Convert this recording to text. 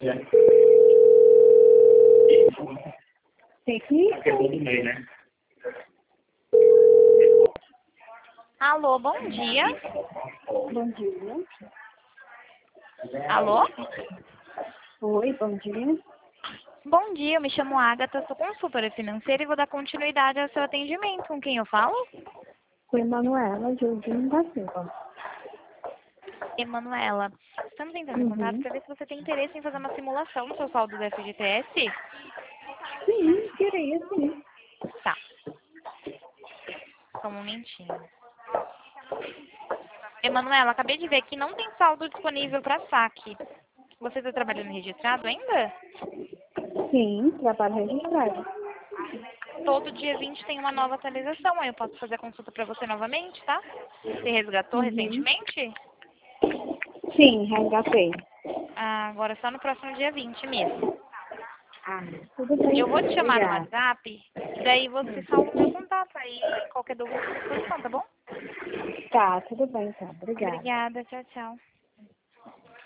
Tecnica. Alô, bom dia. Bom dia. Alô? Oi, bom dia. Bom dia, eu me chamo Agatha, sou consultora financeira e vou dar continuidade ao seu atendimento. Com quem eu falo? Com Emanuela Jordino da Silva. Emanuela. Estamos entrando em contato para ver se você tem interesse em fazer uma simulação do seu saldo do FGTS. Sim, queria sim. Tá. Só um momentinho. Emanuela, acabei de ver que não tem saldo disponível para saque. Você está trabalhando registrado ainda? Sim, trabalho registrado. Todo dia 20 tem uma nova atualização. Aí eu posso fazer a consulta para você novamente, tá? Você resgatou Uhum. recentemente? Sim, resgatei. Ah, agora só no próximo dia 20 mesmo. Ah, tudo bem. Eu vou te chamar no Obrigada. WhatsApp, daí você salva o meu contato aí. Qualquer dúvida, à disposição, tá bom? Tá, tudo bem então. Obrigada. Obrigada, tchau, tchau.